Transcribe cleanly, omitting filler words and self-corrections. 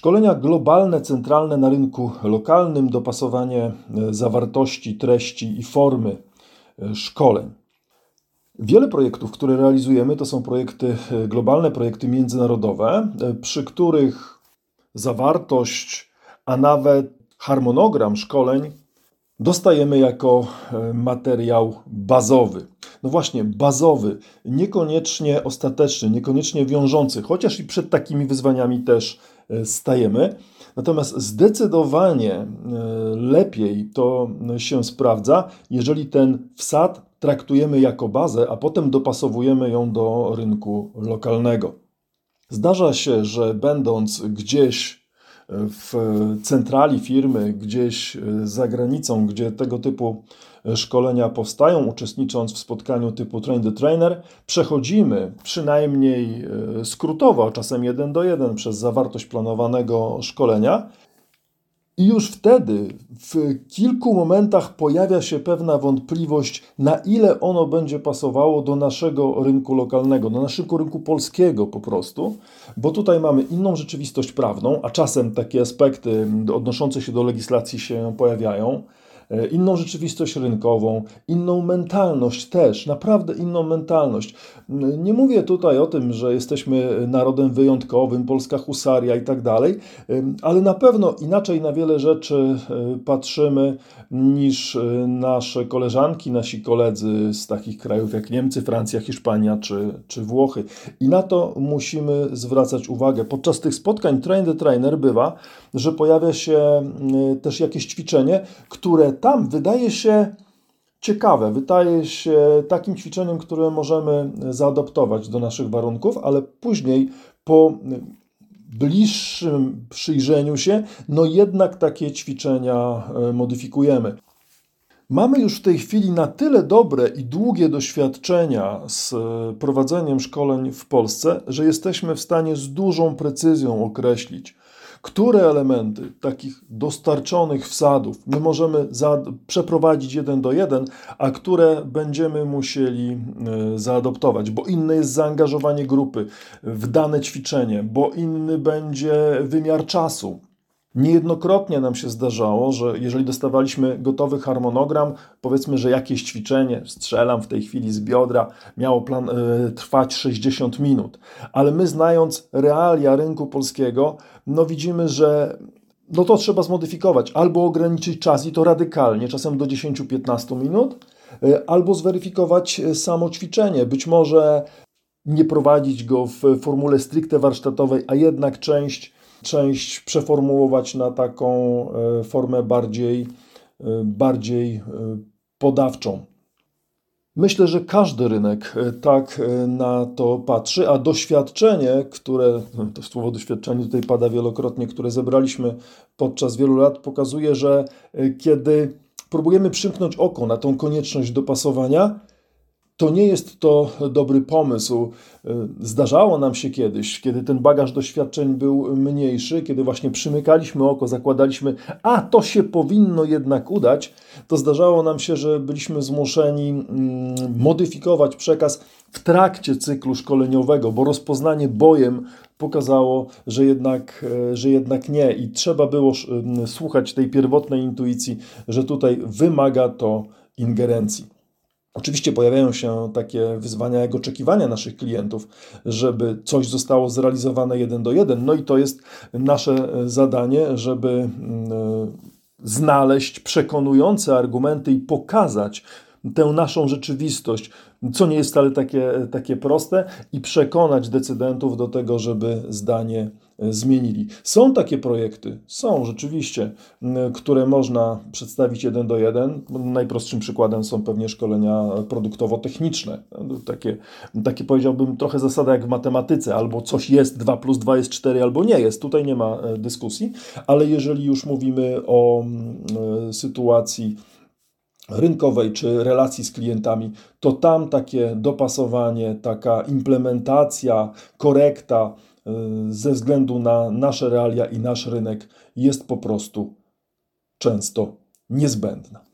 Szkolenia globalne, centralne na rynku lokalnym, dopasowanie zawartości, treści i formy szkoleń. Wiele projektów, które realizujemy, to są projekty globalne, projekty międzynarodowe, przy których zawartość, a nawet harmonogram szkoleń dostajemy jako materiał bazowy. No właśnie, bazowy, niekoniecznie ostateczny, niekoniecznie wiążący, chociaż i przed takimi wyzwaniami też stajemy. Natomiast zdecydowanie lepiej to się sprawdza, jeżeli ten wsad traktujemy jako bazę, a potem dopasowujemy ją do rynku lokalnego. Zdarza się, że będąc gdzieś w centrali firmy, gdzieś za granicą, gdzie tego typu szkolenia powstają, uczestnicząc w spotkaniu typu Train the Trainer, przechodzimy przynajmniej skrótowo, a czasem 1 do 1 przez zawartość planowanego szkolenia. I już wtedy w kilku momentach pojawia się pewna wątpliwość, na ile ono będzie pasowało do naszego rynku lokalnego, do naszego rynku polskiego po prostu, bo tutaj mamy inną rzeczywistość prawną, a czasem takie aspekty odnoszące się do legislacji się pojawiają, inną rzeczywistość rynkową, inną mentalność też, naprawdę inną mentalność. Nie mówię tutaj o tym, że jesteśmy narodem wyjątkowym, polska husaria i tak dalej, ale na pewno inaczej na wiele rzeczy patrzymy niż nasze koleżanki, nasi koledzy z takich krajów jak Niemcy, Francja, Hiszpania czy Włochy. I na to musimy zwracać uwagę. Podczas tych spotkań Train the Trainer bywa, że pojawia się też jakieś ćwiczenie, które tam wydaje się ciekawe, wydaje się takim ćwiczeniem, które możemy zaadaptować do naszych warunków, ale później po bliższym przyjrzeniu się, no jednak takie ćwiczenia modyfikujemy. Mamy już w tej chwili na tyle dobre i długie doświadczenia z prowadzeniem szkoleń w Polsce, że jesteśmy w stanie z dużą precyzją określić, które elementy takich dostarczonych wsadów my możemy przeprowadzić 1 do 1, a które będziemy musieli zaadoptować, bo inne jest zaangażowanie grupy w dane ćwiczenie, bo inny będzie wymiar czasu. Niejednokrotnie nam się zdarzało, że jeżeli dostawaliśmy gotowy harmonogram, powiedzmy, że jakieś ćwiczenie, strzelam w tej chwili z biodra, miało trwać 60 minut, ale my znając realia rynku polskiego, no widzimy, że no to trzeba zmodyfikować, albo ograniczyć czas i to radykalnie, czasem do 10-15 minut, albo zweryfikować samo ćwiczenie, być może nie prowadzić go w formule stricte warsztatowej, a jednak część przeformułować na taką formę bardziej podawczą. Myślę, że każdy rynek tak na to patrzy, a doświadczenie, to słowo doświadczenie tutaj pada wielokrotnie, które zebraliśmy podczas wielu lat, pokazuje, że kiedy próbujemy przymknąć oko na tą konieczność dopasowania, to nie jest to dobry pomysł. Zdarzało nam się kiedyś, kiedy ten bagaż doświadczeń był mniejszy, kiedy właśnie przymykaliśmy oko, zakładaliśmy, a to się powinno jednak udać, to zdarzało nam się, że byliśmy zmuszeni modyfikować przekaz w trakcie cyklu szkoleniowego, bo rozpoznanie bojem pokazało, że jednak nie i trzeba było słuchać tej pierwotnej intuicji, że tutaj wymaga to ingerencji. Oczywiście pojawiają się takie wyzwania jak oczekiwania naszych klientów, żeby coś zostało zrealizowane 1 do 1. No i to jest nasze zadanie, żeby znaleźć przekonujące argumenty i pokazać tę naszą rzeczywistość, co nie jest wcale takie proste, i przekonać decydentów do tego, żeby zdanie zmienili. Są takie projekty, są rzeczywiście, które można przedstawić 1 do 1. Najprostszym przykładem są pewnie szkolenia produktowo-techniczne. Takie powiedziałbym trochę zasada jak w matematyce, albo coś jest, 2 plus 2 jest 4, albo nie jest. Tutaj nie ma dyskusji, ale jeżeli już mówimy o sytuacji rynkowej czy relacji z klientami, to tam takie dopasowanie, taka implementacja, korekta ze względu na nasze realia i nasz rynek jest po prostu często niezbędna.